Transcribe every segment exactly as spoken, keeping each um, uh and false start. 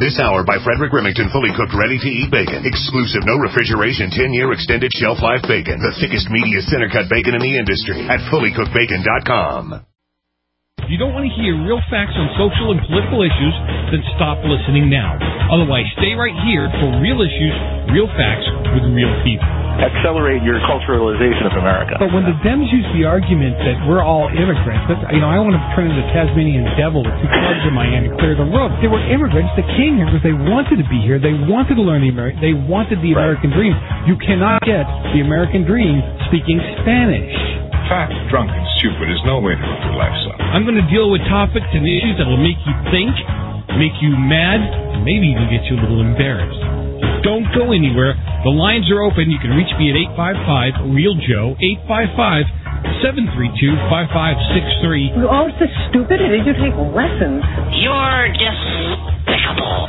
This hour by Frederick Remington, fully cooked, ready-to-eat bacon. Exclusive, no refrigeration, ten-year extended shelf life bacon. The thickest, meatiest center-cut bacon in the industry at fully cooked bacon dot com. If you don't want to hear real facts on social and political issues, then stop listening now. Otherwise, stay right here for real issues, real facts with real people. Accelerate your culturalization of America. But when the Dems use the argument that we're all immigrants, that, you know, I want to turn into the Tasmanian devil with two clubs in my hand and clear the road. They were immigrants that came here because they wanted to be here. They wanted to learn the American. They wanted the Right. American dream. You cannot get the American dream speaking Spanish. Fat, drunk, and stupid is no way to live your life, son. I'm going to deal with topics and issues that will make you think, make you mad, and maybe even get you a little embarrassed. Don't go anywhere. The lines are open. You can reach me at eight five five, real Joe, eight five five, seven three two, five five six three. You're all so stupid. Did you take lessons? You're despicable.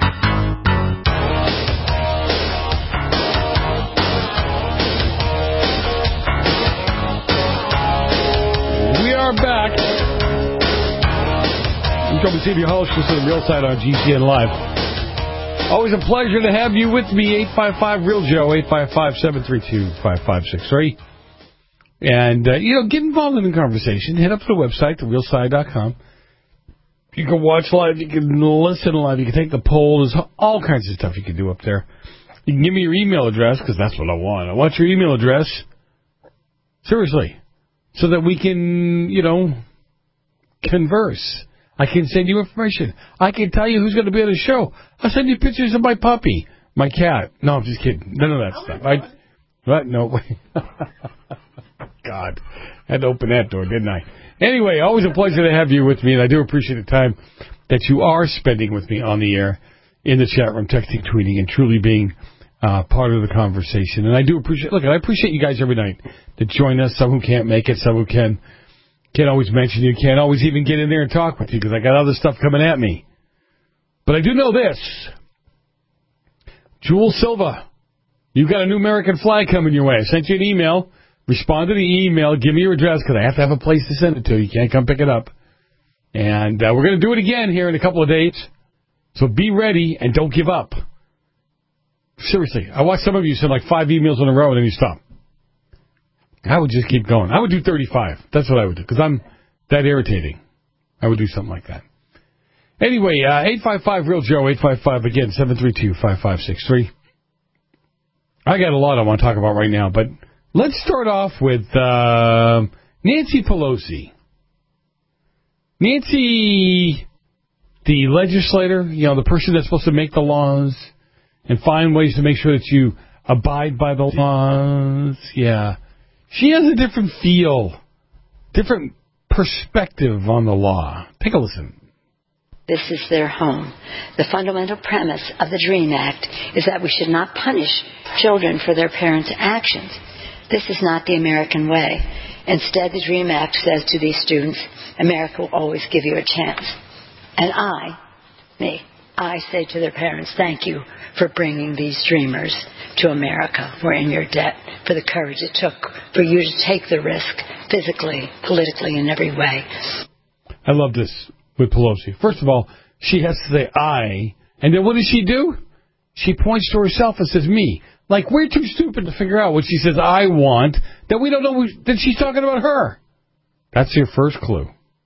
We are back. I'm Trouble T V host. This is the Real Side on G C N Live. Always a pleasure to have you with me. eight five five, real Joe, eight five five, seven three two, five five six three. And, uh, you know, get involved in the conversation. Head up to the website, the real side dot com. You can watch live. You can listen live. You can take the poll. There's all kinds of stuff you can do up there. You can give me your email address, because that's what I want. I want your email address. Seriously. So that we can, you know, converse. I can send you information. I can tell you who's going to be on the show. I'll send you pictures of my puppy, my cat. No, I'm just kidding. None of that stuff. I, what? No way. God. I had to open that door, didn't I? Anyway, always a pleasure to have you with me, and I do appreciate the time that you are spending with me on the air, in the chat room, texting, tweeting, and truly being uh, part of the conversation. And I do appreciate, look, I appreciate you guys every night that join us, some who can't make it, some who can. Can't always mention you, can't always even get in there and talk with you because I got other stuff coming at me. But I do know this. Jewel Silva, you got a new American flag coming your way. I sent you an email. Respond to the email. Give me your address because I have to have a place to send it to. You can't come pick it up. And uh, we're going to do it again here in a couple of days. So be ready and don't give up. Seriously, I watched some of you send like five emails in a row and then you stop. I would just keep going. I would do thirty-five. That's what I would do, because I'm that irritating. I would do something like that. Anyway, uh, eight five five, real Joe, eight five five, again, seven three two, five five six three. I got a lot I want to talk about right now, but let's start off with uh, Nancy Pelosi. Nancy, the legislator, you know, the person that's supposed to make the laws and find ways to make sure that you abide by the laws. Yeah. She has a different feel, different perspective on the law. Take a listen. This is their home. The fundamental premise of the DREAM Act is that we should not punish children for their parents' actions. This is not the American way. Instead, the DREAM Act says to these students, America will always give you a chance. And I, me, I say to their parents, thank you for bringing these dreamers to America. We're in your debt for the courage it took for you to take the risk physically, politically, in every way. I love this with Pelosi. First of all, she has to say I, and then what does she do? She points to herself and says me. Like we're too stupid to figure out what she says I want, that we don't know that she's talking about her. That's your first clue.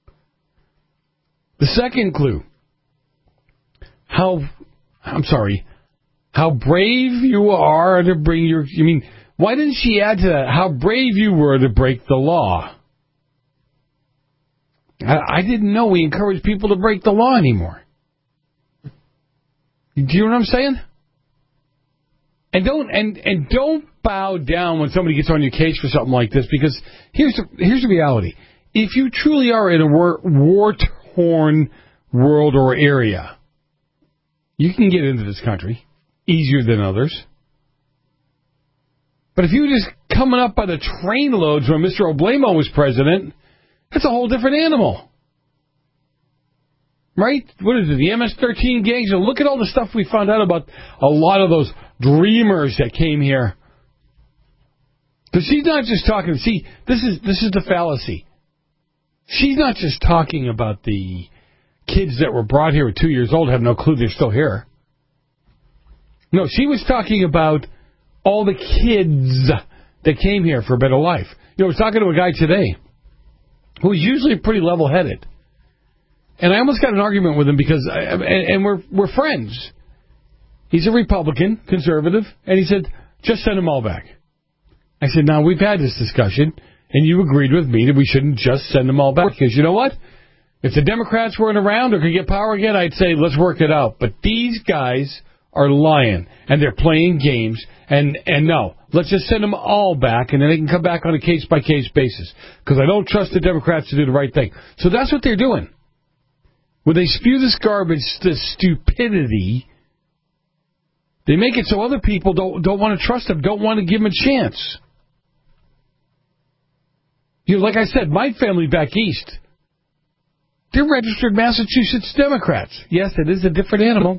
The second clue. How, I'm sorry, how brave you are to bring your, I mean, why didn't she add to that, how brave you were to break the law? I, I didn't know we encourage people to break the law anymore. Do you know what I'm saying? And don't, and, and don't bow down when somebody gets on your case for something like this, because here's the, here's the reality. If you truly are in a war, war-torn world or area, you can get into this country easier than others. But if you were just coming up by the trainloads when Mister Oblamo was president, that's a whole different animal. Right? What is it, the M S thirteen gangs? And look at all the stuff we found out about a lot of those dreamers that came here. Because she's not just talking, see, this is this is the fallacy. She's not just talking about the kids that were brought here at two years old have no clue they're still here. No, she was talking about all the kids that came here for a better life. You know, I was talking to a guy today who's usually pretty level-headed. And I almost got an argument with him because, I, and, and we're we're friends. He's a Republican, conservative, and he said, just send them all back. I said, now, we've had this discussion, and you agreed with me that we shouldn't just send them all back. Because you know what? If the Democrats weren't around or could get power again, I'd say, let's work it out. But these guys are lying, and they're playing games, and, and no, let's just send them all back, and then they can come back on a case-by-case basis, because I don't trust the Democrats to do the right thing. So that's what they're doing. When they spew this garbage, this stupidity, they make it so other people don't don't want to trust them, don't want to give them a chance. You know, like I said, my family back east, they're registered Massachusetts Democrats. Yes, it is a different animal.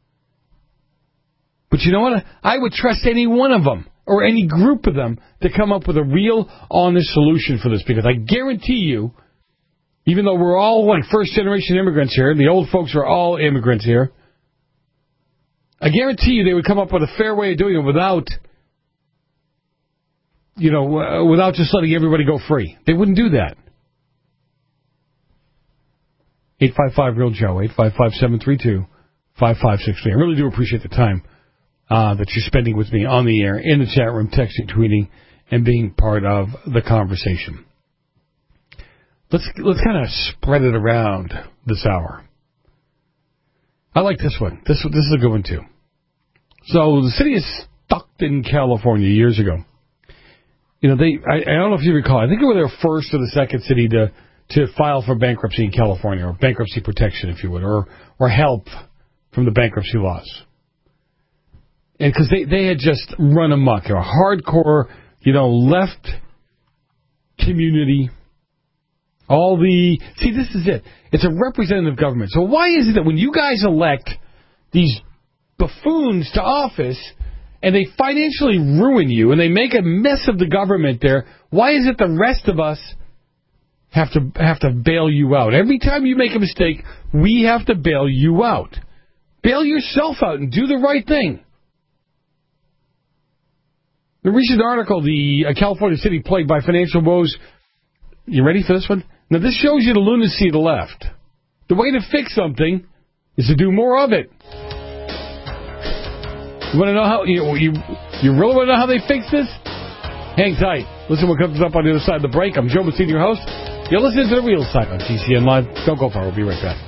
But you know what? I would trust any one of them or any group of them to come up with a real, honest solution for this. Because I guarantee you, even though we're all like first-generation immigrants here, the old folks are all immigrants here, I guarantee you they would come up with a fair way of doing it without, you know, uh, without just letting everybody go free. They wouldn't do that. eight five five real Joe, eight five five, seven three two, five five six three. I really do appreciate the time uh, that you're spending with me on the air, in the chat room, texting, tweeting, and being part of the conversation. Let's let's kind of spread it around this hour. I like this one. This this is a good one too. So the city of Stockton, California, years ago. You know, they I, I don't know if you recall. I think they were their first or the second city to to file for bankruptcy in California, or bankruptcy protection, if you would, or or help from the bankruptcy laws. And because they they had just run amok, a hardcore, you know, left community. All the... See, this is it. It's a representative government. So why is it that when you guys elect these buffoons to office and they financially ruin you and they make a mess of the government there, why is it the rest of us have to have to bail you out? Every time you make a mistake, we have to bail you out. Bail yourself out and do the right thing. The recent article, the uh, California city plagued by financial woes. You ready for this one? Now, this shows you the lunacy of the left. The way to fix something is to do more of it. You want to know how, you, you, you really want to know how they fix this? Hang tight. Listen what comes up on the other side of the break. I'm Joe Messina, your host. You're listening to The Real Side on T C N Live. Don't go far. We'll be right back.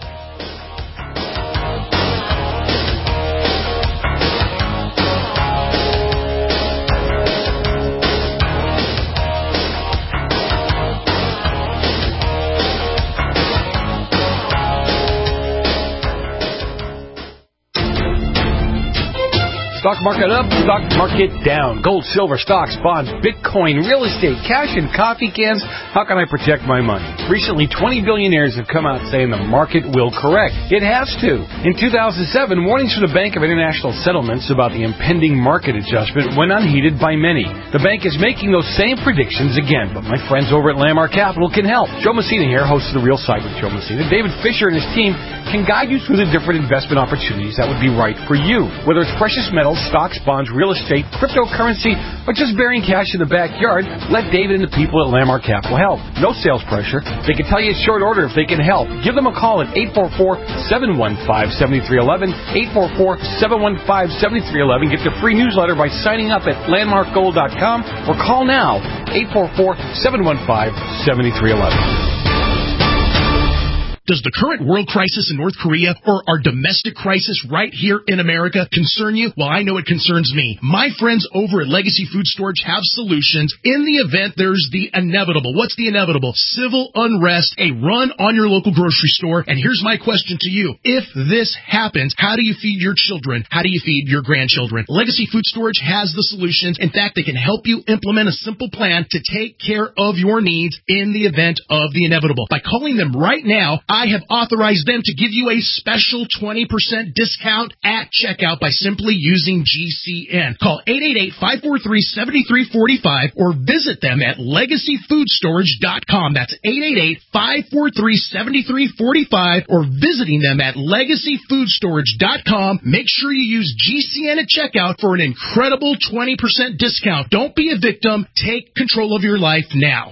Stock market up, stock market down. Gold, silver, stocks, bonds, Bitcoin, real estate, cash, and coffee cans. How can I protect my money? Recently, twenty billionaires have come out saying the market will correct. It has to. In two thousand seven, warnings from the Bank of International Settlements about the impending market adjustment went unheeded by many. The bank is making those same predictions again, but my friends over at Landmark Capital can help. Joe Messina here, host of The Real Side with Joe Messina. David Fisher and his team can guide you through the different investment opportunities that would be right for you. Whether it's precious metals, stocks, bonds, real estate, cryptocurrency, or just burying cash in the backyard, let David and the people at Landmark Capital help. No sales pressure. They can tell you in short order if they can help. Give them a call at eight four four, seven one five, seven three one one, eight four four, seven one five, seven three one one. Get the free newsletter by signing up at landmark gold dot com or call now, eight four four, seven one five, seven three one one. Does the current world crisis in North Korea or our domestic crisis right here in America concern you? Well, I know it concerns me. My friends over at Legacy Food Storage have solutions in the event there's the inevitable. What's the inevitable? Civil unrest, a run on your local grocery store. And here's my question to you. If this happens, how do you feed your children? How do you feed your grandchildren? Legacy Food Storage has the solutions. In fact, they can help you implement a simple plan to take care of your needs in the event of the inevitable. By calling them right now, I have authorized them to give you a special twenty percent discount at checkout by simply using G C N. Call eight eight eight, five four three, seven three four five or visit them at legacy food storage dot com. That's eight eight eight, five four three, seven three four five or visiting them at legacy food storage dot com. Make sure you use G C N at checkout for an incredible twenty percent discount. Don't be a victim. Take control of your life now.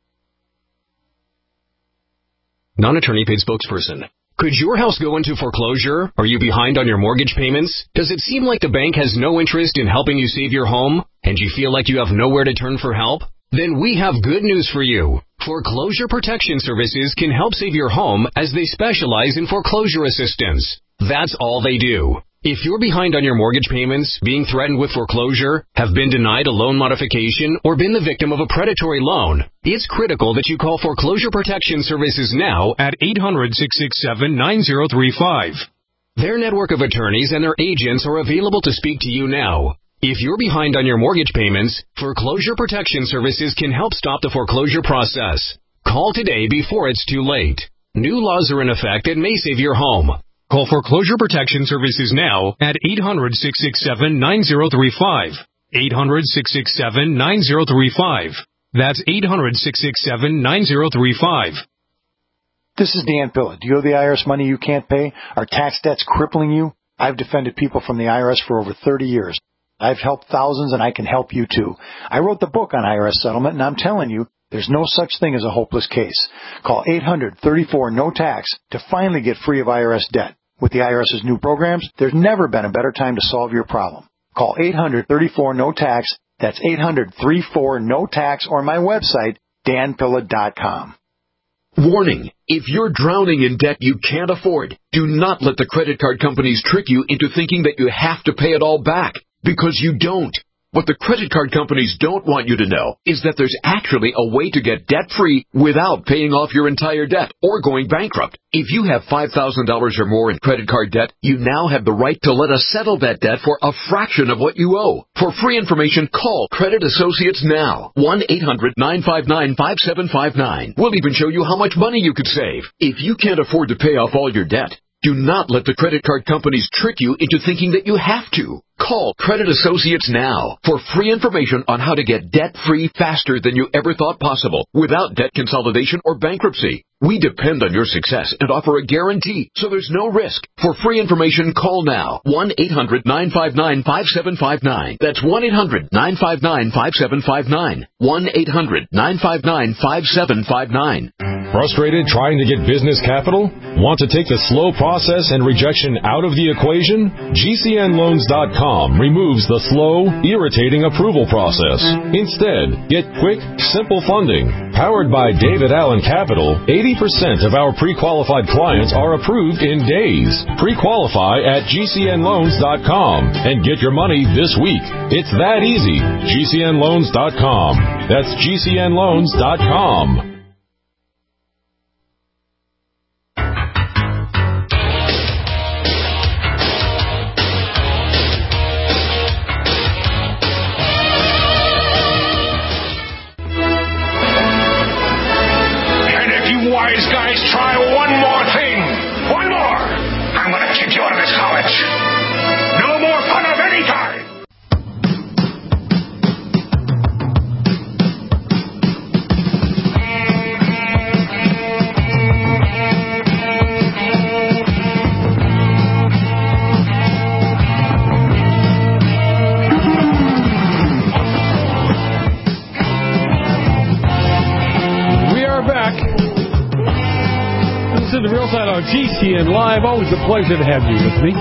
Non-attorney paid spokesperson. Could your house go into foreclosure? Are you behind on your mortgage payments? Does it seem like the bank has no interest in helping you save your home? And you feel like you have nowhere to turn for help? Then we have good news for you. Foreclosure Protection Services can help save your home as they specialize in foreclosure assistance. That's all they do. If you're behind on your mortgage payments, being threatened with foreclosure, have been denied a loan modification, or been the victim of a predatory loan, it's critical that you call Foreclosure Protection Services now at eight hundred, six six seven, nine zero three five. Their network of attorneys and their agents are available to speak to you now. If you're behind on your mortgage payments, Foreclosure Protection Services can help stop the foreclosure process. Call today before it's too late. New laws are in effect that may save your home. Call Foreclosure Protection Services now at eight hundred, six six seven, nine zero three five. eight hundred, six six seven, nine zero three five. That's eight hundred, six six seven, nine zero three five. This is Dan Pilla. Do you owe the I R S money you can't pay? Are tax debts crippling you? I've defended people from the I R S for over thirty years. I've helped thousands, and I can help you too. I wrote the book on I R S settlement, and I'm telling you, there's no such thing as a hopeless case. Call eight hundred, thirty-four, no tax to finally get free of I R S debt. With the IRS's new programs, there's never been a better time to solve your problem. Call eight hundred, thirty-four, no tax. That's eight hundred, thirty-four, no tax, or my website, dan pilla dot com. Warning, if you're drowning in debt you can't afford, do not let the credit card companies trick you into thinking that you have to pay it all back, because you don't. What the credit card companies don't want you to know is that there's actually a way to get debt-free without paying off your entire debt or going bankrupt. If you have five thousand dollars or more in credit card debt, you now have the right to let us settle that debt for a fraction of what you owe. For free information, call Credit Associates now. one eight hundred, nine five nine, five seven five nine. We'll even show you how much money you could save. If you can't afford to pay off all your debt, do not let the credit card companies trick you into thinking that you have to. Call Credit Associates now for free information on how to get debt-free faster than you ever thought possible without debt consolidation or bankruptcy. We depend on your success and offer a guarantee, so there's no risk. For free information, call now. one eight hundred, nine five nine, five seven five nine. That's one eight hundred, nine five nine, five seven five nine. one eight hundred, nine five nine, five seven five nine. Frustrated trying to get business capital? Want to take the slow process and rejection out of the equation? G C N loans dot com removes the slow, irritating approval process. Instead, get quick, simple funding. Powered by David Allen Capital, eighty percent of our pre-qualified clients are approved in days. Pre-qualify at G C N loans dot com and get your money this week. It's that easy. G C N loans dot com. That's G C N loans dot com. Wise guys, try one more thing. One more. I'm going to kick you out of this college. No more fun of any kind. We are back. To the Real Side on G C N Live. Always a pleasure to have you with me.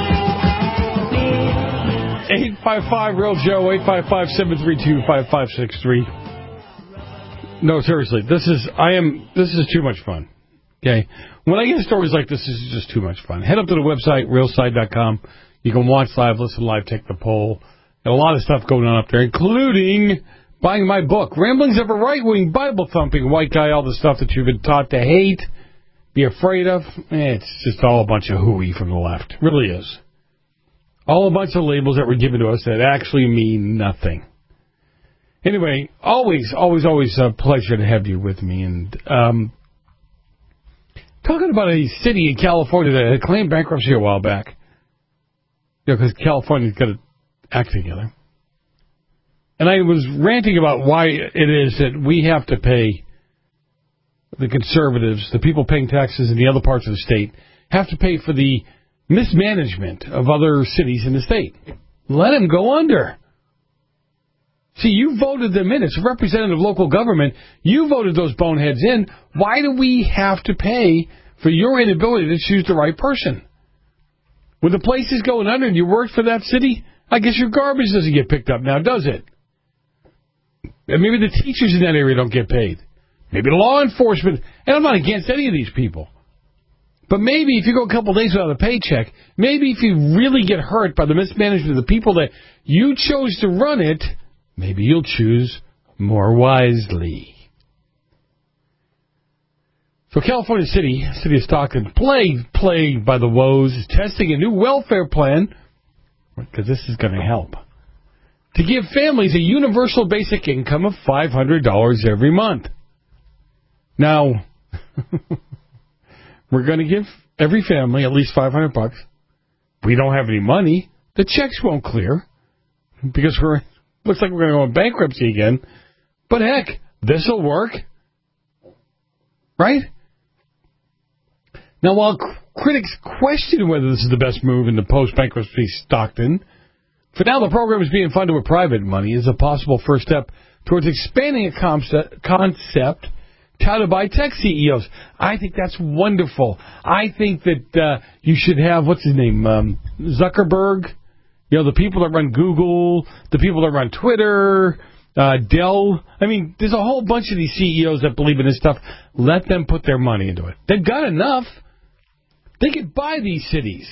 eight five five Real Joe, eight five five, seven three two, five five six three. No, seriously, this is I am this is too much fun. Okay, when I get stories like this, this is just too much fun. Head up to the website real side dot com. You can watch live, listen live, take the poll. Got a lot of stuff going on up there, including buying my book, Ramblings of a Right-Wing Bible Thumping White Guy. All the stuff that you've been taught to hate, be afraid of. It's just all a bunch of hooey from the left. It really is. All a bunch of labels that were given to us that actually mean nothing. Anyway, always, always, always a pleasure to have you with me. And um, talking about a city in California that had claimed bankruptcy a while back. You know, because California's got to act together. And I was ranting about why it is that we have to pay the conservatives, the people paying taxes in the other parts of the state, have to pay for the mismanagement of other cities in the state. Let them go under. See, you voted them in. It's a representative local government. You voted those boneheads in. Why do we have to pay for your inability to choose the right person? When the place is going under and you worked for that city, I guess your garbage doesn't get picked up now, does it? And maybe the teachers in that area don't get paid. Maybe the law enforcement. And I'm not against any of these people. But maybe if you go a couple of days without a paycheck, maybe if you really get hurt by the mismanagement of the people that you chose to run it, maybe you'll choose more wisely. So California City, City of Stockton, plagued, plagued by the woes, is testing a new welfare plan, because this is going to help, to give families a universal basic income of five hundred dollars every month. Now, we're going to give every family at least five hundred bucks. We don't have any money. The checks won't clear, because we're looks like we're going to go in bankruptcy again. But heck, this will work. Right? Now, while critics question whether this is the best move in the post-bankruptcy Stockton, for now the program is being funded with private money as a possible first step towards expanding a concept, concept touted by tech C E Os. I think that's wonderful. I think that uh, you should have, what's his name, um, Zuckerberg, you know, the people that run Google, the people that run Twitter, uh, Dell. I mean, there's a whole bunch of these C E Os that believe in this stuff. Let them put their money into it. They've got enough. They could buy these cities.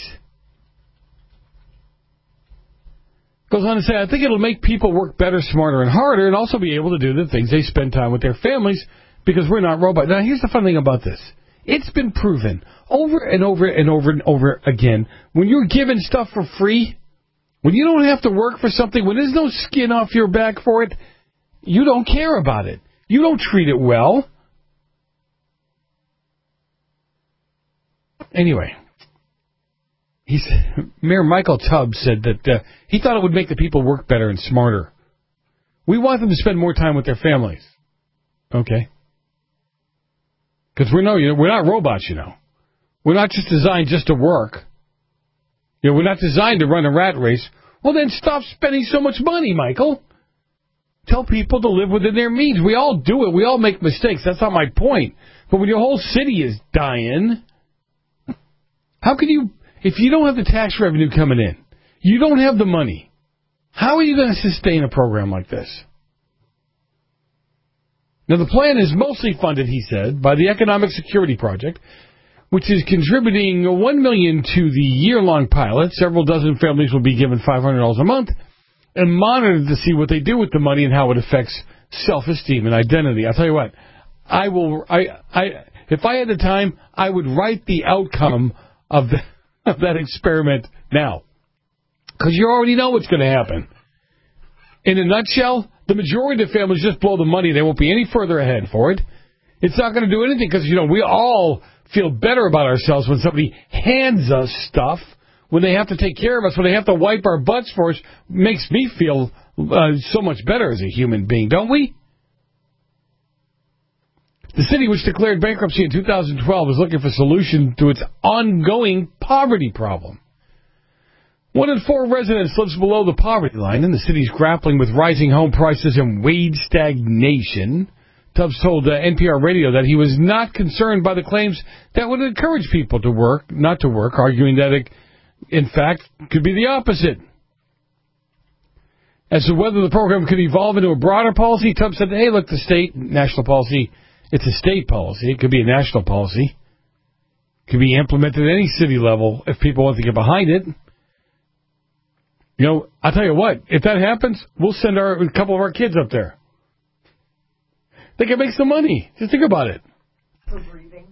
Goes on to say, I think it'll make people work better, smarter, and harder, and also be able to do the things they spend time with their families, because we're not robots. Now, here's the fun thing about this. It's been proven over and over and over and over again, when you're given stuff for free, when you don't have to work for something, when there's no skin off your back for it, you don't care about it. You don't treat it well. Anyway, he's, Mayor Michael Tubbs said that uh, he thought it would make the people work better and smarter. We want them to spend more time with their families. Okay. Because we're, no, you know, we're not robots, you know. We're not just designed just to work. You know, we're not designed to run a rat race. Well, then stop spending so much money, Michael. Tell people to live within their means. We all do it. We all make mistakes. That's not my point. But when your whole city is dying, how can you, if you don't have the tax revenue coming in, you don't have the money, how are you going to sustain a program like this? Now, the plan is mostly funded, he said, by the Economic Security Project, which is contributing one million dollars to the year-long pilot. Several dozen families will be given five hundred dollars a month and monitored to see what they do with the money and how it affects self-esteem and identity. I'll tell you what, I will. I, I, if I had the time, I would write the outcome of, the, of that experiment now, because you already know what's going to happen. In a nutshell, the majority of families just blow the money. They won't be any further ahead for it. It's not going to do anything because, you know, we all feel better about ourselves when somebody hands us stuff, when they have to take care of us, when they have to wipe our butts for us. Makes me feel uh, so much better as a human being, don't we? The city, which declared bankruptcy in two thousand twelve, is looking for a solution to its ongoing poverty problem. One in four residents lives below the poverty line, and the city's grappling with rising home prices and wage stagnation. Tubbs told uh, N P R Radio that he was not concerned by the claims that would encourage people to work, not to work, arguing that it, in fact, could be the opposite. As to whether the program could evolve into a broader policy, Tubbs said, hey, look, the state, national policy, it's a state policy. It could be a national policy. It could be implemented at any city level if people want to get behind it. You know, I'll tell you what, if that happens, we'll send our, a couple of our kids up there. They can make some money. Just think about it. For breathing.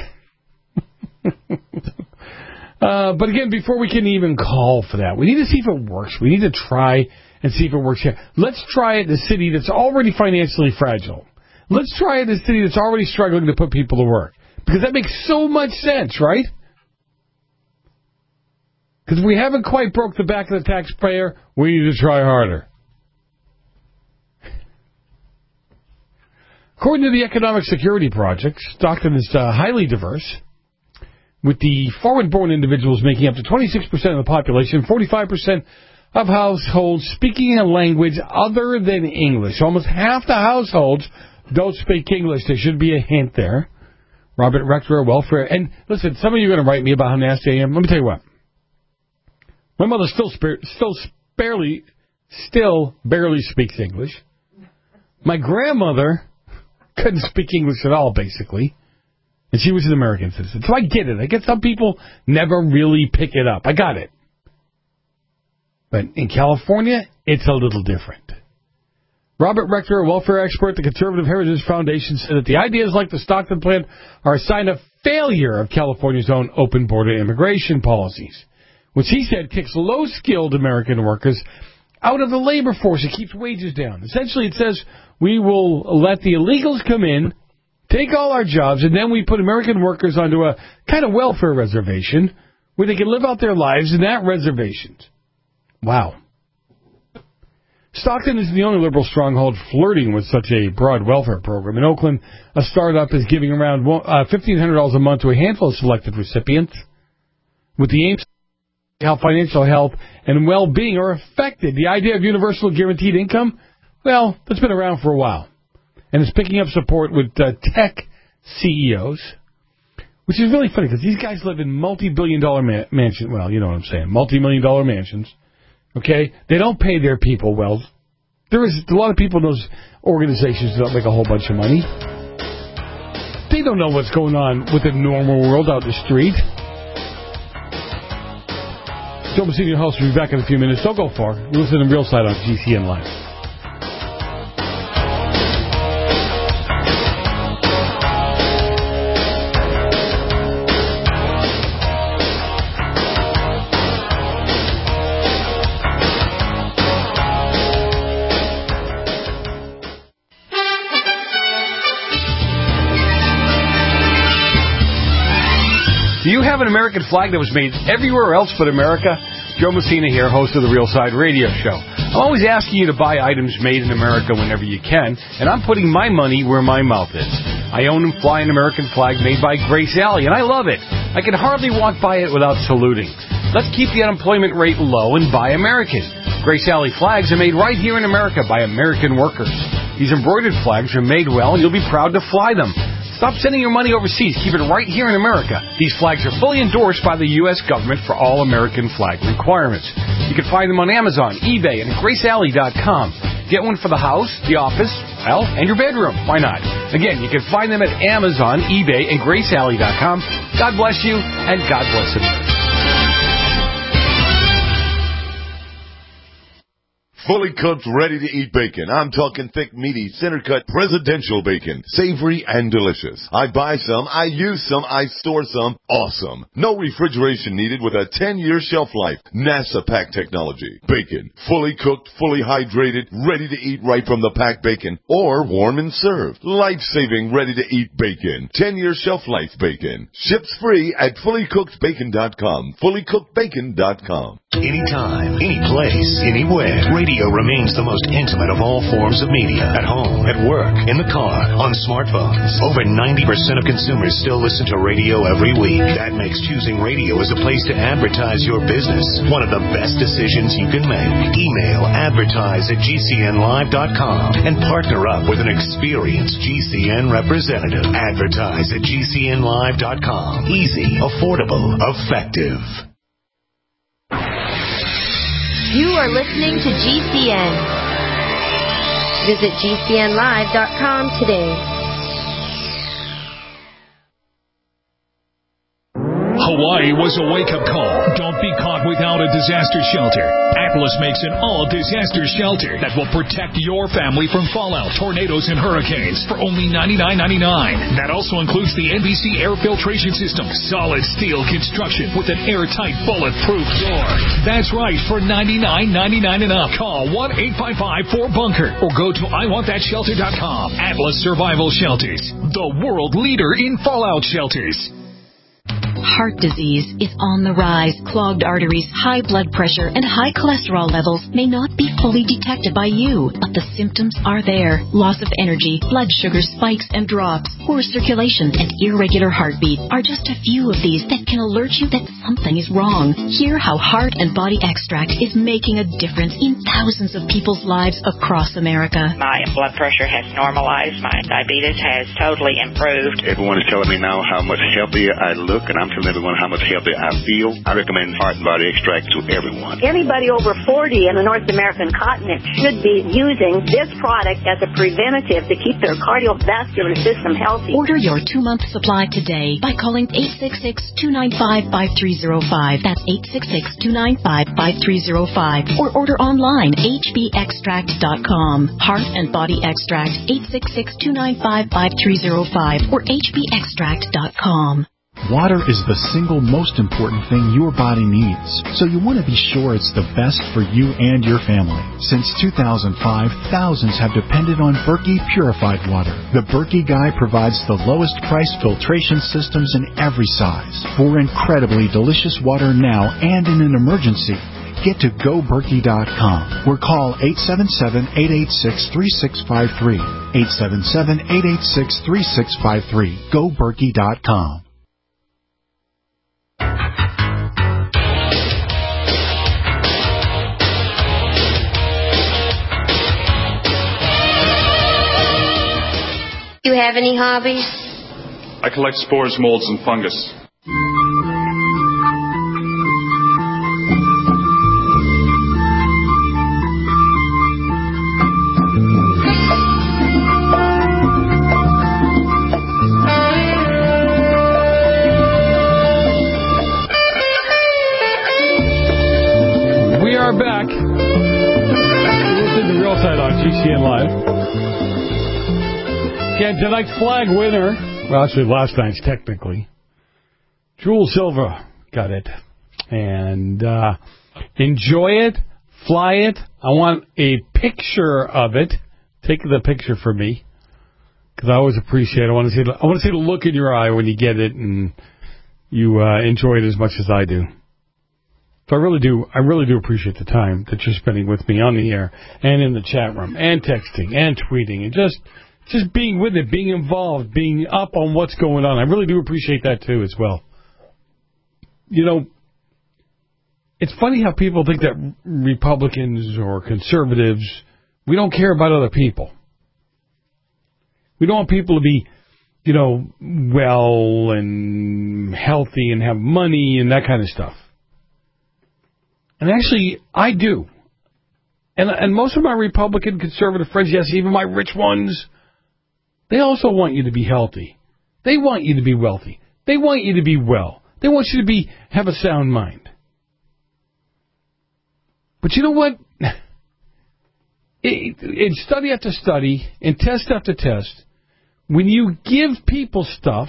uh, but again, before we can even call for that, we need to see if it works. We need to try and see if it works here. Let's try it in a city that's already financially fragile. Let's try it in a city that's already struggling to put people to work. Because that makes so much sense, right? Because we haven't quite broke the back of the taxpayer, we need to try harder. According to the Economic Security Project, Stockton is uh, highly diverse, with the foreign-born individuals making up to twenty-six percent of the population, forty-five percent of households speaking a language other than English. Almost half the households don't speak English. There should be a hint there. Robert Rector of Welfare. And listen, some of you are going to write me about how nasty I am. Let me tell you what. My mother still spare, still barely, still barely speaks English. My grandmother couldn't speak English at all, basically. And she was an American citizen. So I get it. I get some people never really pick it up. I got it. But in California, it's a little different. Robert Rector, a welfare expert, the Conservative Heritage Foundation, said that the ideas like the Stockton plan are a sign of failure of California's own open border immigration policies, which he said kicks low-skilled American workers out of the labor force. It keeps wages down. Essentially, it says we will let the illegals come in, take all our jobs, and then we put American workers onto a kind of welfare reservation where they can live out their lives in that reservation. Wow. Stockton is the only liberal stronghold flirting with such a broad welfare program. In Oakland, a startup is giving around uh, fifteen hundred dollars a month to a handful of selected recipients with the aim to how financial health and well-being are affected. The idea of universal guaranteed income, well, that's been around for a while. And it's picking up support with uh, tech C E Os, which is really funny because these guys live in multi-billion dollar ma- mansions. Well, you know what I'm saying. Multi-million dollar mansions. Okay? They don't pay their people well. There is a lot of people in those organizations that don't make a whole bunch of money. They don't know what's going on with the normal world out in the street. Joe Messina, host, will be back in a few minutes. Don't go far. You're listening to Real Side on G C N Live. Do you have an American flag that was made everywhere else but America? Joe Messina here, host of the Real Side Radio Show. I'm always asking you to buy items made in America whenever you can, and I'm putting my money where my mouth is. I own and fly an American flag made by Grace Alley, and I love it. I can hardly walk by it without saluting. Let's keep the unemployment rate low and buy American. Grace Alley flags are made right here in America by American workers. These embroidered flags are made well, and you'll be proud to fly them. Stop sending your money overseas. Keep it right here in America. These flags are fully endorsed by the U S government for all American flag requirements. You can find them on Amazon, eBay, and grace alley dot com. Get one for the house, the office, well, and your bedroom. Why not? Again, you can find them at Amazon, eBay, and grace alley dot com. God bless you, and God bless America. Fully cooked, ready-to-eat bacon. I'm talking thick, meaty, center-cut, presidential bacon. Savory and delicious. I buy some, I use some, I store some. Awesome. No refrigeration needed with a ten-year shelf life. NASA pack technology. Bacon. Fully cooked, fully hydrated, ready to eat right from the packed bacon. Or warm and served. Life-saving, ready-to-eat bacon. ten-year shelf life bacon. Ships free at fully cooked bacon dot com. fully cooked bacon dot com. Anytime, any place, anywhere. Radio remains the most intimate of all forms of media. At home, at work, in the car, on smartphones. Over ninety percent of consumers still listen to radio every week. That makes choosing radio as a place to advertise your business one of the best decisions you can make. Email advertise at G C N live dot com and partner up with an experienced G C N representative. Advertise at G C N live dot com. Easy, affordable, effective. You are listening to G C N. Visit G C N live dot com today. Hawaii was a wake-up call. Don't be caught without a disaster shelter. Atlas makes an all-disaster shelter that will protect your family from fallout, tornadoes, and hurricanes for only ninety-nine ninety-nine. That also includes the N B C air filtration system, solid steel construction with an airtight, bulletproof door. That's right, for ninety-nine ninety-nine and up. Call one eight five five four bunker or go to I want that shelter dot com. Atlas Survival Shelters, the world leader in fallout shelters. Heart disease is on the rise. Clogged arteries, high blood pressure, and high cholesterol levels may not be fully detected by you, but the symptoms are there. Loss of energy, blood sugar spikes and drops, poor circulation, and irregular heartbeat are just a few of these that can alert you that something is wrong. Hear how Heart and Body Extract is making a difference in thousands of people's lives across America. My blood pressure has normalized. My diabetes has totally improved. Everyone is telling me now how much healthier I look, and I'm telling everyone how much healthier I feel. I recommend Heart and Body Extract to everyone. Anybody over forty in the North American continent should be using this product as a preventative to keep their cardiovascular system healthy. Order your two-month supply today by calling eight six six, two nine five, five three zero five. That's eight six six, two nine five, five three zero five. Or order online, H B extract dot com. Heart and Body Extract, eight six six, two nine five, five three zero five or H B extract dot com. Water is the single most important thing your body needs, so you want to be sure it's the best for you and your family. Since two thousand five, thousands have depended on Berkey purified water. The Berkey Guy provides the lowest price filtration systems in every size for incredibly delicious water now and in an emergency. Get to go berkey dot com or call eight seven seven, eight eight six, three six five three. eight seven seven, eight eight six, three six five three. go berkey dot com. Do you have any hobbies? I collect spores, molds, and fungus. We are back. Listen to Real Side on G C N Live. Again, tonight's flag winner, well, actually last night's technically, Jules Silva got it. And uh, enjoy it, fly it. I want a picture of it. Take the picture for me, because I always appreciate it. I want to see. I want to see the look in your eye when you get it and you uh, enjoy it as much as I do. So I really do. I really do appreciate the time that you're spending with me on the air and in the chat room and texting and tweeting and just. Just being with it, being involved, being up on what's going on. I really do appreciate that, too, as well. You know, it's funny how people think that Republicans or conservatives, we don't care about other people. We don't want people to be, you know, well and healthy and have money and that kind of stuff. And actually, I do. And, and most of my Republican conservative friends, yes, even my rich ones, they also want you to be healthy. They want you to be wealthy. They want you to be well. They want you to be have a sound mind. But you know what? In study after study, in test after test, when you give people stuff,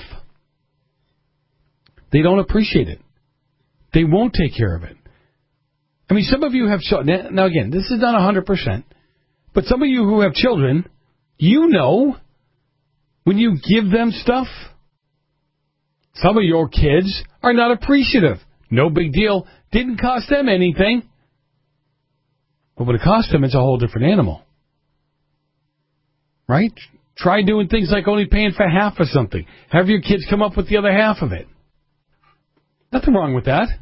they don't appreciate it. They won't take care of it. I mean, some of you have children. Now, again, this is not one hundred percent. But some of you who have children, you know, when you give them stuff, some of your kids are not appreciative. No big deal. Didn't cost them anything. But when it costs them, it's a whole different animal. Right? Try doing things like only paying for half of something. Have your kids come up with the other half of it. Nothing wrong with that.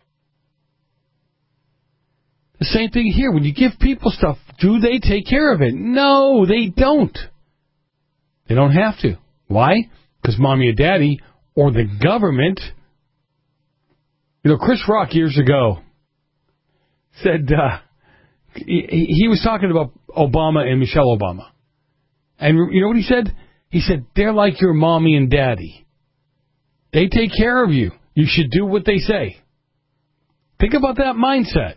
The same thing here. When you give people stuff, do they take care of it? No, they don't. They don't have to. Why? Because mommy and daddy or the government. You know, Chris Rock years ago said uh, he, he was talking about Obama and Michelle Obama. And you know what he said? He said, they're like your mommy and daddy. They take care of you. you should do what they say. Think about that mindset.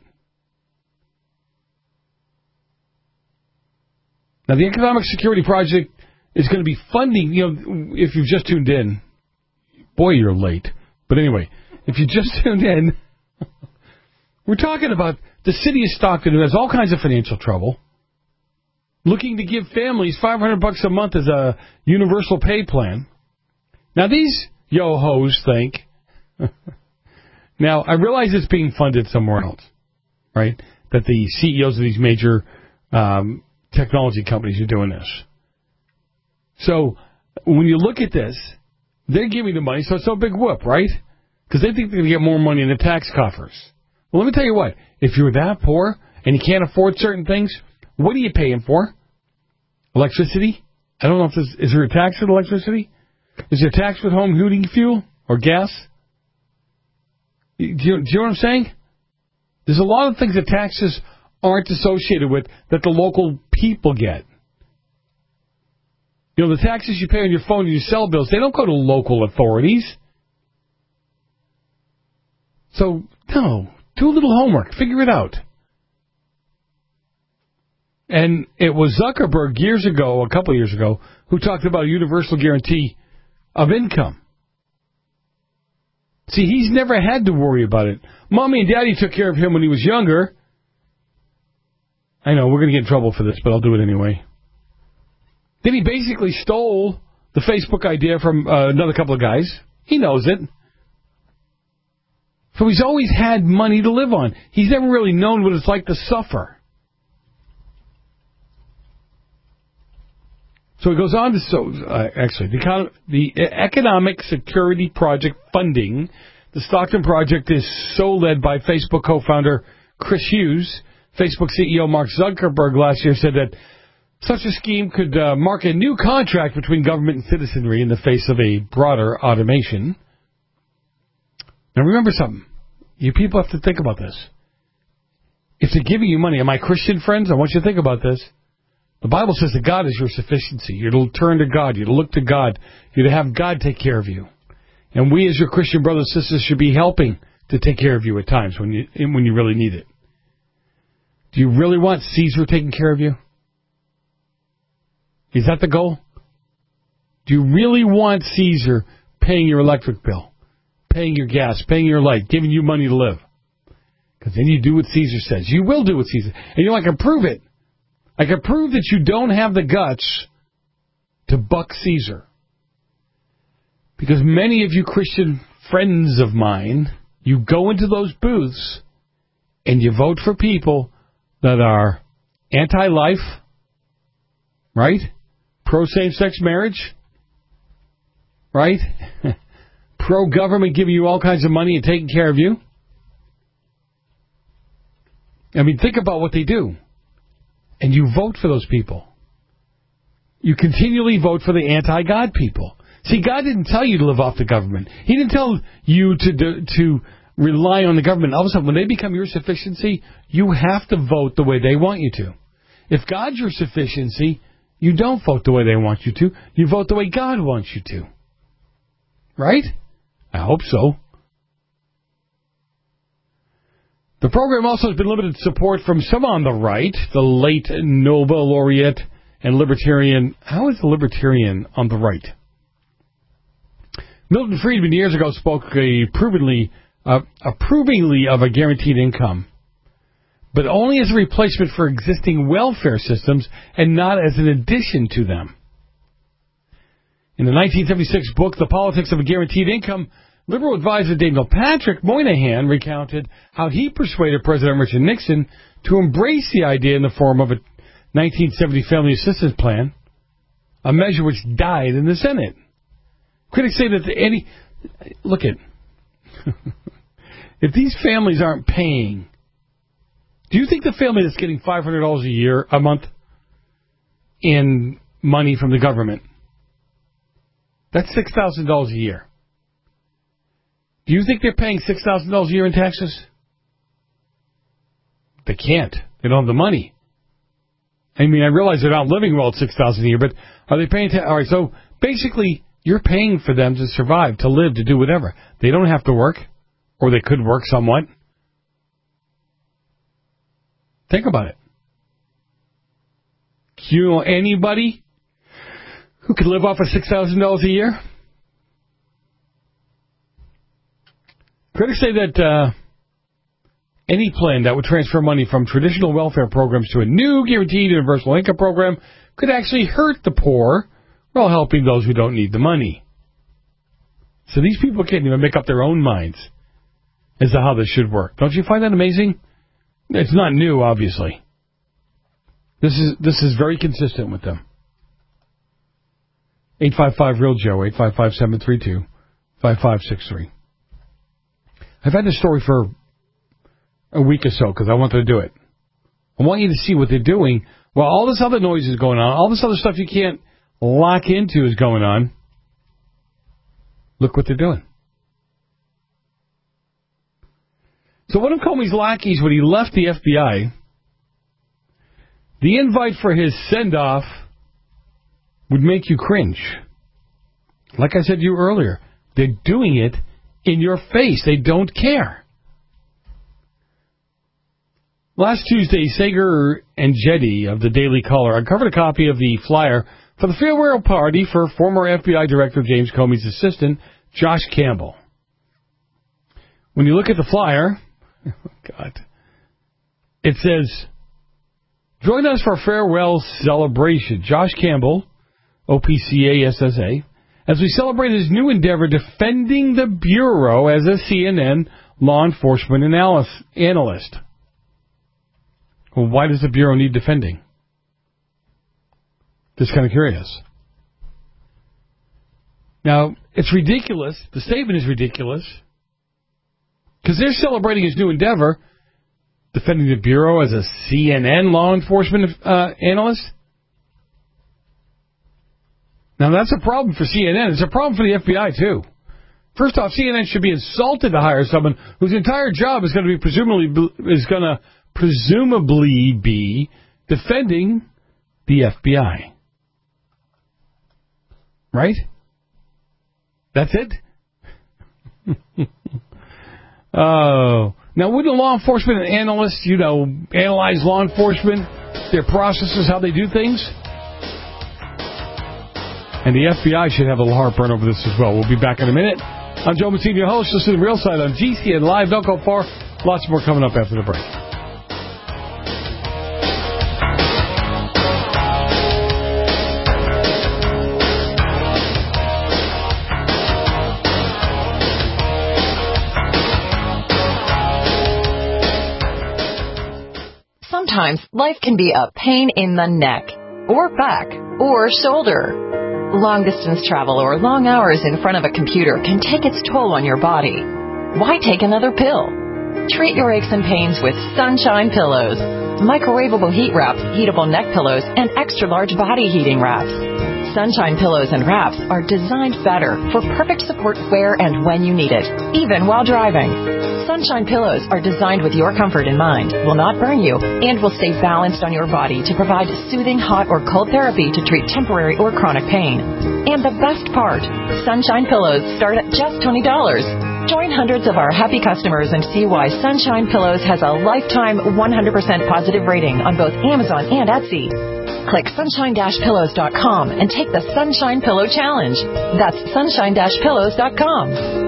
Now, the Economic Security Project is going to be funding, you know, if you've just tuned in, boy, you're late. But anyway, if you just tuned in, we're talking about the city of Stockton, who has all kinds of financial trouble, looking to give families five hundred bucks a month as a universal pay plan. Now, these yo-hos think, now, I realize it's being funded somewhere else, right? That the C E Os of these major um, technology companies are doing this. So, when you look at this, they're giving the money, so it's no big whoop, right? Because they think they're going to get more money in the tax coffers. Well, let me tell you what. If you're that poor and you can't afford certain things, what are you paying for? Electricity? I don't know if there's... Is there a tax with electricity? Is there a tax with home heating fuel or gas? Do you, do you know what I'm saying? There's a lot of things that taxes aren't associated with that the local people get. You know, the taxes you pay on your phone and your cell bills, they don't go to local authorities. So, no, do a little homework. Figure it out. And it was Zuckerberg years ago, a couple of years ago, who talked about a universal guarantee of income. See, he's never had to worry about it. Mommy and Daddy took care of him when he was younger. I know, we're going to get in trouble for this, but I'll do it anyway. Then he basically stole the Facebook idea from uh, another couple of guys. He knows it. So he's always had money to live on. He's never really known what it's like to suffer. So he goes on to, so uh, actually, the, econ- the Economic Security Project funding, the Stockton Project, is so led by Facebook co-founder Chris Hughes. Facebook C E O Mark Zuckerberg last year said that such a scheme could uh, mark a new contract between government and citizenry in the face of a broader automation. Now remember something. You people have to think about this. If they're giving you money, and my Christian friends, I want you to think about this. The Bible says that God is your sufficiency. You're to turn to God. You're to look to God. You're to have God take care of you. And we as your Christian brothers and sisters should be helping to take care of you at times when you when you really need it. Do you really want Caesar taking care of you? Is that the goal? Do you really want Caesar paying your electric bill, paying your gas, paying your light, giving you money to live? Because then you do what Caesar says. You will do what Caesar. And you know, I can prove it. I can prove that you don't have the guts to buck Caesar. Because many of you Christian friends of mine, you go into those booths and you vote for people that are anti-life, right? Pro-same-sex marriage, right? Pro-government giving you all kinds of money and taking care of you. I mean, think about what they do. And you vote for those people. You continually vote for the anti-God people. See, God didn't tell you to live off the government. He didn't tell you to do, to rely on the government. All of a sudden, when they become your sufficiency, you have to vote the way they want you to. If God's your sufficiency, you don't vote the way they want you to. You vote the way God wants you to. Right? I hope so. The program also has been limited support from some on the right, the late Nobel laureate and libertarian. How is a libertarian on the right? Milton Friedman years ago spoke approvingly, uh, approvingly of a guaranteed income, but only as a replacement for existing welfare systems and not as an addition to them. In the nineteen seventy-six book, The Politics of a Guaranteed Income, Liberal advisor Daniel Patrick Moynihan recounted how he persuaded President Richard Nixon to embrace the idea in the form of a nineteen seventy Family Assistance Plan, a measure which died in the Senate. Critics say that any... Look at... if these families aren't paying... Do you think the family that's getting five hundred dollars a year, a month, in money from the government, that's six thousand dollars a year. Do you think they're paying six thousand dollars a year in taxes? They can't. They don't have the money. I mean, I realize they're not living well at six thousand dollars a year, but are they paying taxes? All right, so basically, You're paying for them to survive, to live, to do whatever. They don't have to work, or they could work somewhat. Think about it. You know anybody who could live off of six thousand dollars a year? Critics say that uh, any plan that would transfer money from traditional welfare programs to a new guaranteed universal income program could actually hurt the poor while helping those who don't need the money. So these people can't even make up their own minds as to how this should work. Don't you find that amazing? It's not new, obviously. This is this is very consistent with them. eight five five real Joe, eight five five, seven three two, five five six three. I've had this story for a week or so because I wanted to do it. I want you to see what they're doing while all this other noise is going on, all this other stuff you can't lock into is going on. Look what they're doing. So one of Comey's lackeys, when he left the F B I, the invite for his send-off would make you cringe. Like I said to you earlier, they're doing it in your face. They don't care. Last Tuesday, Sager and Jetty of the Daily Caller uncovered a copy of the flyer for the farewell party for former F B I Director James Comey's assistant, Josh Campbell. When you look at the flyer, oh God, it says, join us for a farewell celebration. Josh Campbell, O P C A S S A, as we celebrate his new endeavor defending the Bureau as a C N N law enforcement analyst. Well, why does the Bureau need defending? Just kind of curious. Now, it's ridiculous. The statement is ridiculous. Because they're celebrating his new endeavor, defending the Bureau as a C N N law enforcement uh, analyst. Now, that's a problem for C N N. It's a problem for the F B I, too. First off, C N N should be insulted to hire someone whose entire job is going to be presumably is going to presumably be defending the F B I. Right? That's it? Oh. Now, wouldn't a law enforcement analyst, you know, analyze law enforcement, their processes, how they do things? And the F B I should have a little heartburn over this as well. We'll be back in a minute. I'm Joe Massino, your host. Listen to the Real Side on G C N Live. Don't go far. Lots more coming up after the break. Sometimes life can be a pain in the neck, or back, or shoulder. Long-distance travel or long hours in front of a computer can take its toll on your body. Why take another pill? Treat your aches and pains with Sunshine Pillows. Microwavable heat wraps, heatable neck pillows, and extra-large body heating wraps. Sunshine Pillows and wraps are designed better for perfect support where and when you need it, even while driving. Sunshine Pillows are designed with your comfort in mind, will not burn you, and will stay balanced on your body to provide soothing hot or cold therapy to treat temporary or chronic pain. And the best part, Sunshine Pillows start at just twenty dollars. Join hundreds of our happy customers and see why Sunshine Pillows has a lifetime one hundred percent positive rating on both Amazon and Etsy. Click sunshine dash pillows dot com and take the Sunshine Pillow Challenge. That's sunshine dash pillows dot com.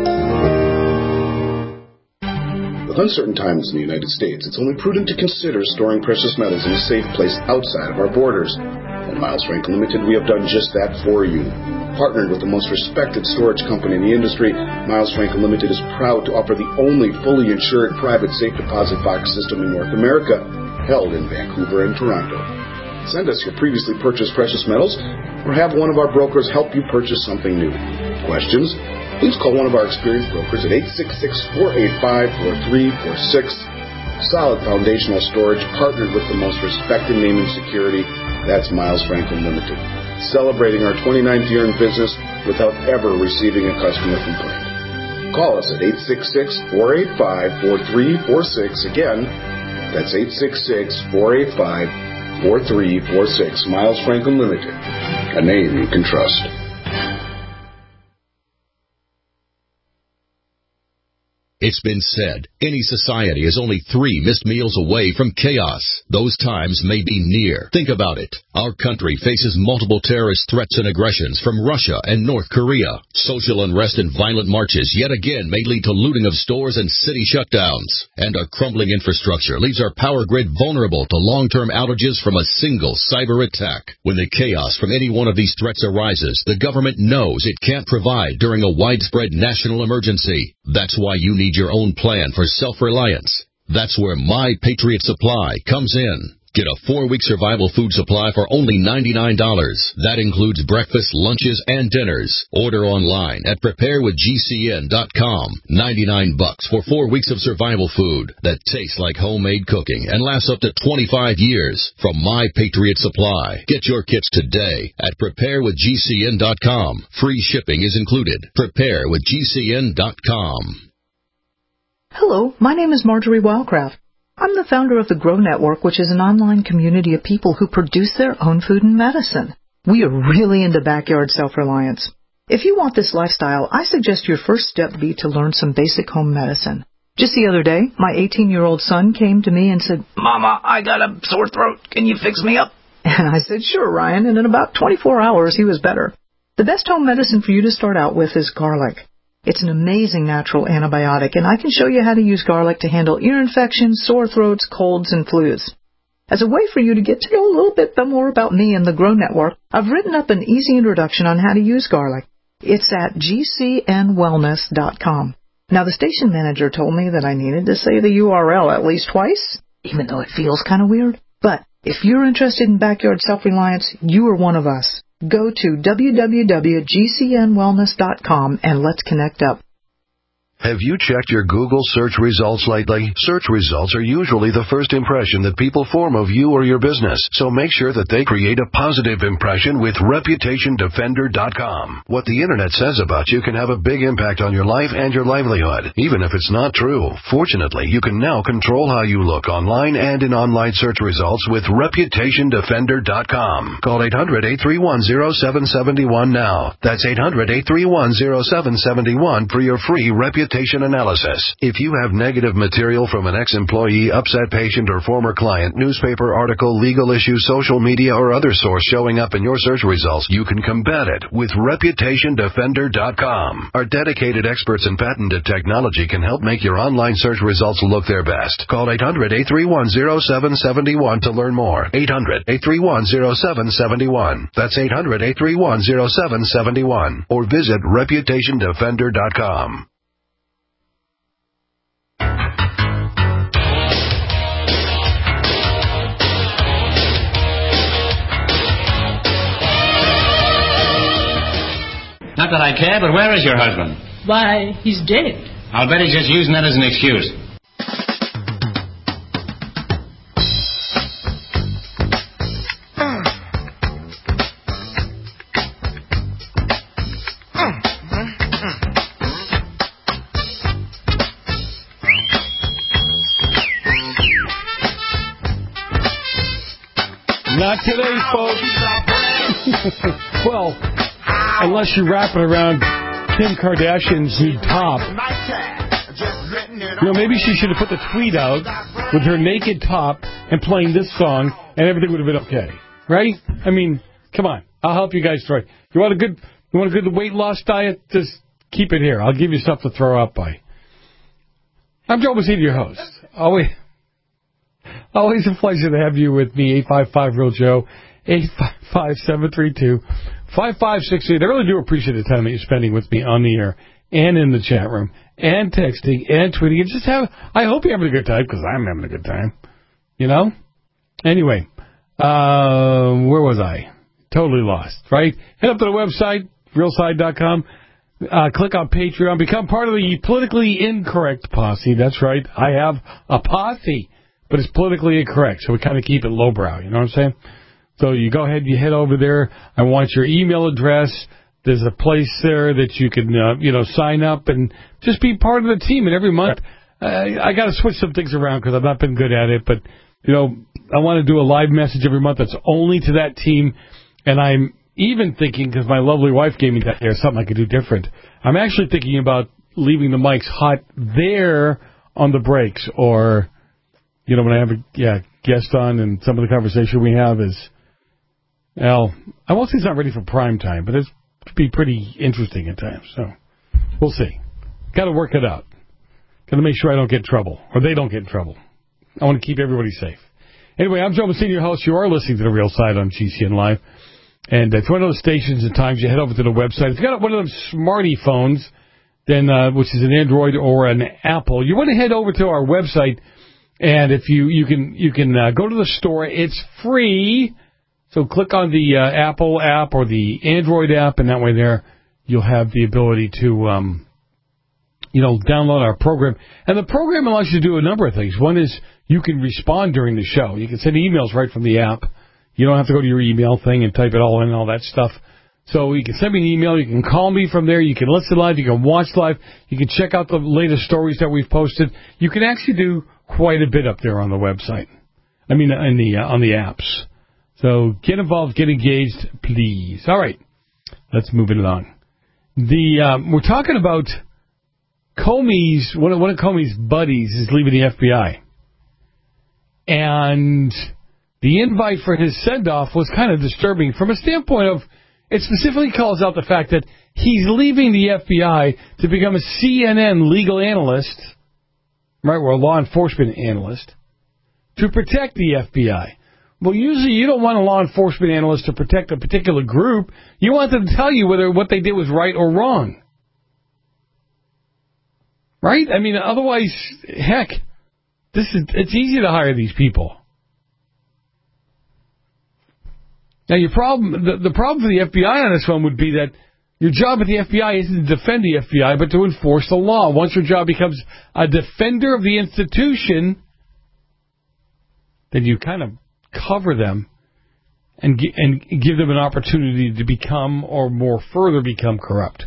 With uncertain times in the United States, it's only prudent to consider storing precious metals in a safe place outside of our borders. At Miles Franklin Limited, we have done just that for you. Partnered with the most respected storage company in the industry, Miles Franklin Limited is proud to offer the only fully insured private safe deposit box system in North America, held in Vancouver and Toronto. Send us your previously purchased precious metals, or have one of our brokers help you purchase something new. Questions? Please call one of our experienced brokers at eight six six, four eight five, four three four six. Solid foundational storage, partnered with the most respected name in security. That's Miles Franklin Limited. Celebrating our twenty-ninth year in business without ever receiving a customer complaint. Call us at eight six six, four eight five, four three four six. Again, that's eight six six, four eight five, four three four six. four three four six, Miles Franklin Limited, a name you can trust. It's been said, any society is only three missed meals away from chaos. Those times may be near. Think about it. Our country faces multiple terrorist threats and aggressions from Russia and North Korea. Social unrest and violent marches yet again may lead to looting of stores and city shutdowns. And our crumbling infrastructure leaves our power grid vulnerable to long-term outages from a single cyber attack. When the chaos from any one of these threats arises, the government knows it can't provide during a widespread national emergency. That's why you need your own plan for self-reliance. That's where My Patriot Supply comes in. Get a four-week survival food supply for only ninety-nine dollars. That includes breakfast, lunches, and dinners. Order online at prepare with G C N dot com. ninety-nine bucks for four weeks of survival food that tastes like homemade cooking and lasts up to twenty-five years from My Patriot Supply. Get your kits today at prepare with G C N dot com. Free shipping is included. prepare with G C N dot com. Hello, my name is Marjorie Wildcraft. I'm the founder of the Grow Network, which is an online community of people who produce their own food and medicine. We are really into backyard self-reliance. If you want this lifestyle, I suggest your first step be to learn some basic home medicine. Just the other day, my eighteen-year-old son came to me and said, "Mama, I got a sore throat. Can you fix me up?" And I said, "Sure, Ryan," and in about twenty-four hours, he was better. The best home medicine for you to start out with is garlic. It's an amazing natural antibiotic, and I can show you how to use garlic to handle ear infections, sore throats, colds, and flus. As a way for you to get to know a little bit more about me and the Grow Network, I've written up an easy introduction on how to use garlic. It's at G C N wellness dot com. Now, the station manager told me that I needed to say the U R L at least twice, even though it feels kind of weird. But if you're interested in backyard self-reliance, you are one of us. Go to w w w dot G C N wellness dot com and let's connect up. Have you checked your Google search results lately? Search results are usually the first impression that people form of you or your business, so make sure that they create a positive impression with reputation defender dot com. What the Internet says about you can have a big impact on your life and your livelihood, even if it's not true. Fortunately, you can now control how you look online and in online search results with reputation defender dot com. Call eight hundred, eight three one, zero seven seven one now. That's eight hundred, eight three one, zero seven seven one for your free reputation analysis. If you have negative material from an ex-employee, upset patient, or former client, newspaper article, legal issue, social media, or other source showing up in your search results, you can combat it with reputation defender dot com. Our dedicated experts in patented technology can help make your online search results look their best. Call eight hundred, eight three one, zero seven seven one to learn more. eight hundred, eight three one, zero seven seven one. That's eight hundred, eight three one, zero seven seven one. Or visit reputation defender dot com. Not that I care, but where is your husband? Why, he's dead. I'll bet he's just using that as an excuse. Not today, folks. Well, unless you wrap it around Kim Kardashian's new top. You know, maybe she should have put the tweet out with her naked top and playing this song, and everything would have been okay, right? I mean, come on, I'll help you guys through it. You want a good, you want a good weight loss diet? Just keep it here. I'll give you stuff to throw up by. I'm Joe Messina, your host. Always, always a pleasure to have you with me. Eight five five real Joe. Eight five five seven three two. five five six eight. I really do appreciate the time that you're spending with me on the air and in the chat room and texting and tweeting. And just have, I hope you're having a good time because I'm having a good time. You know? Anyway, uh, where was I? Totally lost, right? Head up to the website, real side dot com. Uh, click on Patreon. Become part of the politically incorrect posse. That's right. I have a posse, but it's politically incorrect, so we kind of keep it lowbrow. You know what I'm saying? So you go ahead, you head over there. I want your email address. There's a place there that you can, uh, you know, sign up and just be part of the team. And every month, uh, I got to switch some things around because I've not been good at it. But, you know, I want to do a live message every month that's only to that team. And I'm even thinking, because my lovely wife gave me that there, something I could do different. I'm actually thinking about leaving the mics hot there on the breaks, or, you know, when I have a yeah, guest on and some of the conversation we have is, well, I won't say it's not ready for prime time, but it's be pretty interesting at times. So we'll see. Got to work it out. Got to make sure I don't get in trouble, or they don't get in trouble. I want to keep everybody safe. Anyway, I'm Joe Messina, your host. You are listening to The Real Side on G C N Live. And uh, if you want to know the stations and times, you head over to the website. If you got one of them smarty phones, then uh, which is an Android or an Apple, you want to head over to our website. And if you you can you can uh, go to the store, it's free. So click on the uh, Apple app or the Android app, and that way there you'll have the ability to um, you know download our program. And the program allows you to do a number of things. One is you can respond during the show. You can send emails right from the app. You don't have to go to your email thing and type it all in and all that stuff. So you can send me an email. You can call me from there. You can listen live. You can watch live. You can check out the latest stories that we've posted. You can actually do quite a bit up there on the website. I mean, in the uh, on the apps. So get involved, get engaged, please. All right, let's move it along. The um, we're talking about Comey's one of one of Comey's buddies is leaving the F B I, and the invite for his send-off was kind of disturbing from a standpoint of it specifically calls out the fact that he's leaving the F B I to become a C N N legal analyst, right, or a law enforcement analyst, to protect the F B I. Well, usually you don't want a law enforcement analyst to protect a particular group. You want them to tell you whether what they did was right or wrong. Right? I mean, otherwise, heck, this is it's easy to hire these people. Now, your problem, the, the problem for the F B I on this one would be that your job at the F B I isn't to defend the F B I, but to enforce the law. Once your job becomes a defender of the institution, then you kind of cover them and, and give them an opportunity to become, or more further become, corrupt.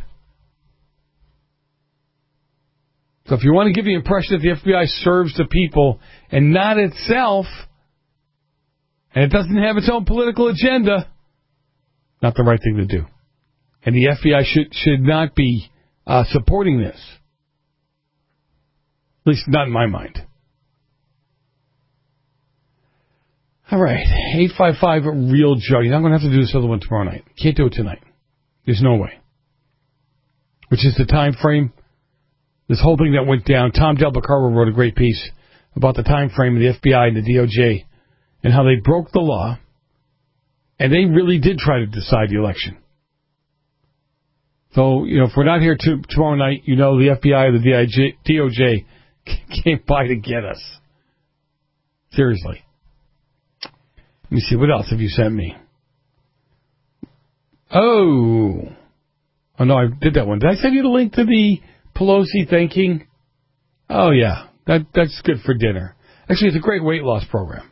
So if you want to give the impression that the F B I serves the people and not itself, and it doesn't have its own political agenda, not the right thing to do. And the F B I should should not be uh, supporting this. At least not in my mind. All right, eight five five Real Joe. You're not going to have to do this other one tomorrow night. Can't do it tonight. There's no way. Which is the time frame. This whole thing that went down. Tom Del Beccaro wrote a great piece about the time frame of the F B I and the D O J and how they broke the law, and they really did try to decide the election. So, you know, if we're not here to, tomorrow night, you know the F B I or the D O J came by to get us. Seriously. Let me see, what else have you sent me? Oh. Oh, no, I did that one. Did I send you the link to the Pelosi thanking? Oh, yeah. That That's good for dinner. Actually, it's a great weight loss program.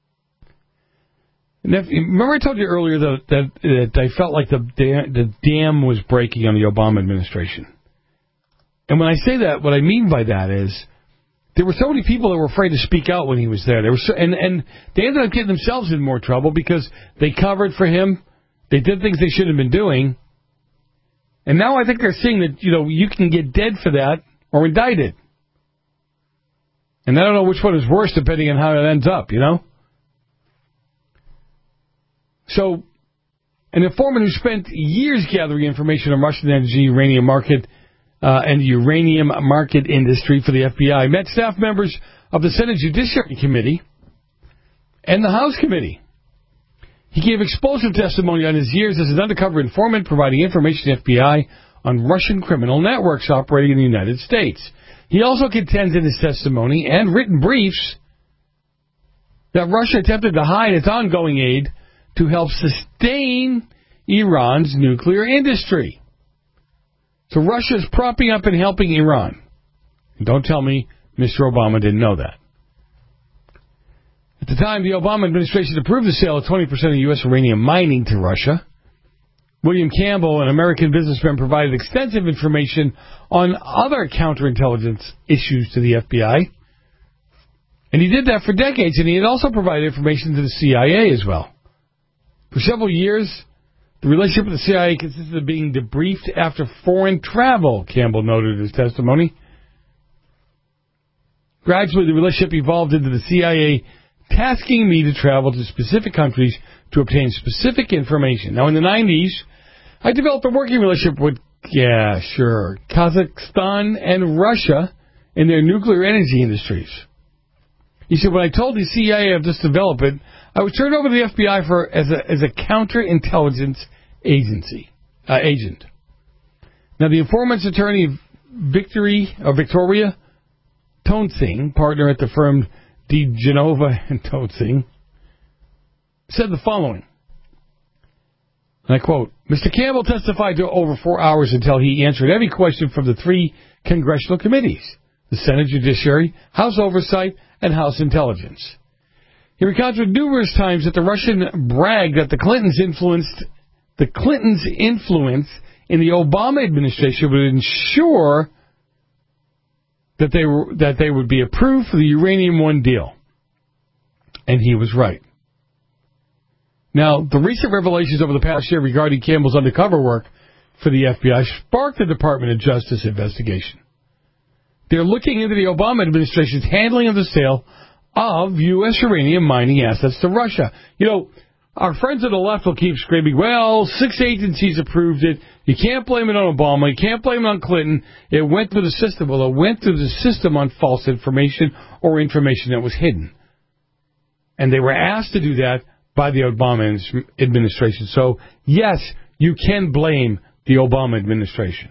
And if, remember I told you earlier that, that, that I felt like the dam, the dam was breaking on the Obama administration. And when I say that, what I mean by that is there were so many people that were afraid to speak out when he was there. There were so, and, and they ended up getting themselves in more trouble because they covered for him. They did things they shouldn't have been doing. And now I think they're seeing that, you know, you can get dead for that or indicted. And I don't know which one is worse depending on how it ends up, you know? So, an informant who spent years gathering information on Russian energy, uranium market, uh, and the uranium market industry for the F B I met staff members of the Senate Judiciary Committee and the House Committee. He gave explosive testimony on his years as an undercover informant providing information to the F B I on Russian criminal networks operating in the United States. He also contends in his testimony and written briefs that Russia attempted to hide its ongoing aid to help sustain Iran's nuclear industry. So Russia is propping up and helping Iran. And don't tell me Mister Obama didn't know that. At the time, the Obama administration approved the sale of twenty percent of U S uranium mining to Russia. William Campbell, an American businessman, provided extensive information on other counterintelligence issues to the F B I. And he did that for decades, and he had also provided information to the C I A as well. For several years, The relationship with the C I A consisted of being debriefed after foreign travel, Campbell noted in his testimony. Gradually, the relationship evolved into the C I A tasking me to travel to specific countries to obtain specific information. Now, in the nineties, I developed a working relationship with, yeah, sure, Kazakhstan and Russia in their nuclear energy industries. He said, when I told the C I A of this development, I was turned over to the F B I for as a as a counterintelligence agency uh, agent. Now, the informant's attorney, Victory or Victoria Tonsing, partner at the firm De Genova and Tonsing, said the following. And I quote, Mister Campbell testified to over four hours until he answered every question from the three congressional committees, the Senate Judiciary, House Oversight, and House Intelligence. He recounted numerous times that the Russian bragged that the Clintons influenced the Clintons' influence in the Obama administration would ensure that they were that they would be approved for the Uranium One deal. And he was right. Now, the recent revelations over the past year regarding Campbell's undercover work for the F B I sparked the Department of Justice investigation. They're looking into the Obama administration's handling of the sale of U S uranium mining assets to Russia. You know, our friends on the left will keep screaming, well, six agencies approved it. You can't blame it on Obama. You can't blame it on Clinton. It went through the system. Well, it went through the system on false information or information that was hidden. And they were asked to do that by the Obama administration. So, yes, you can blame the Obama administration.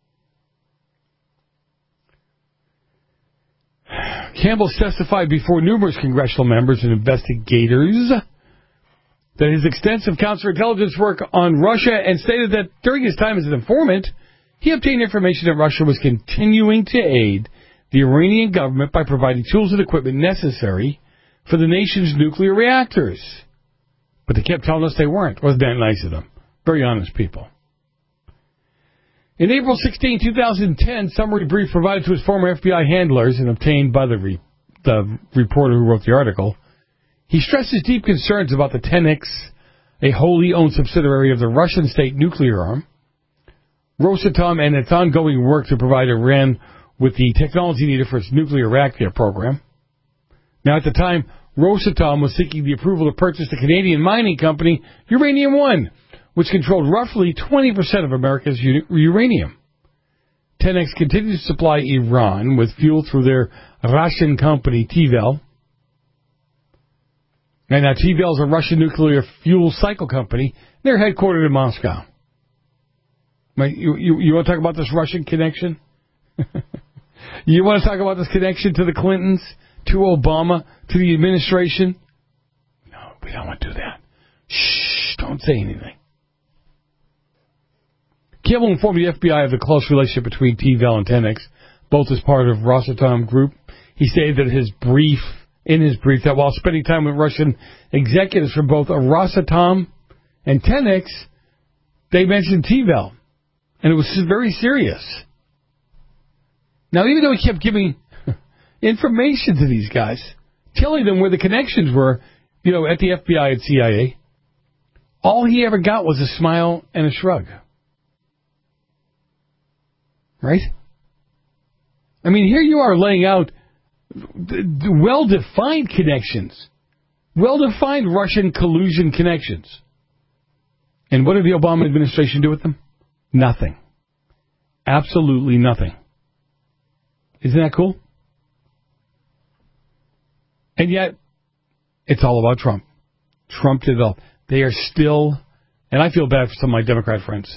Campbell testified before numerous congressional members and investigators that his extensive counterintelligence work on Russia and stated that during his time as an informant, he obtained information that Russia was continuing to aid the Iranian government by providing tools and equipment necessary for the nation's nuclear reactors. But they kept telling us they weren't. Wasn't that nice of them? Very honest people. In April sixteenth, twenty ten, summary brief provided to his former F B I handlers and obtained by the, re- the reporter who wrote the article, he stressed his deep concerns about the Tenex, a wholly owned subsidiary of the Russian state nuclear arm, Rosatom, and its ongoing work to provide Iran with the technology needed for its nuclear reactor program. Now, at the time, Rosatom was seeking the approval to purchase the Canadian mining company Uranium One, which controlled roughly twenty percent of America's u- uranium. Tenex continues to supply Iran with fuel through their Russian company, T V E L. And now T V E L is a Russian nuclear fuel cycle company. They're headquartered in Moscow. Right, you, you, you want to talk about this Russian connection? You want to talk about this connection to the Clintons, to Obama, to the administration? No, we don't want to do that. Shh, don't say anything. Campbell informed the F B I of the close relationship between T V E L and Tenex, both as part of Rosatom Group. He stated that his brief, in his brief, that while spending time with Russian executives from both Rosatom and Tenex, they mentioned T V E L, and it was very serious. Now, even though he kept giving information to these guys, telling them where the connections were, you know, at the F B I and C I A, all he ever got was a smile and a shrug. Right? I mean, here you are laying out well-defined connections, well-defined Russian collusion connections. And what did the Obama administration do with them? Nothing. Absolutely nothing. Isn't that cool? And yet, it's all about Trump. Trump did it all. They are still, and I feel bad for some of my Democrat friends.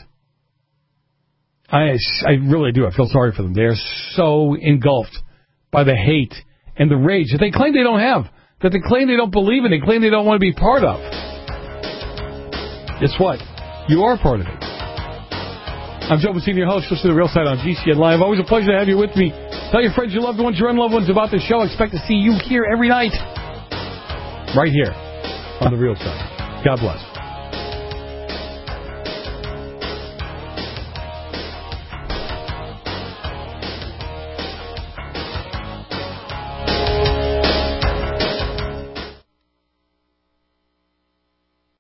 I, I really do. I feel sorry for them. They are so engulfed by the hate and the rage that they claim they don't have, that they claim they don't believe in, they claim they don't want to be part of. Guess what? You are part of it. I'm Joe Messina, your host. Listen to The Real Side on G C N Live. Always a pleasure to have you with me. Tell your friends, your loved ones, your unloved ones about the show. Expect to see you here every night. Right here on The Real Side. God bless.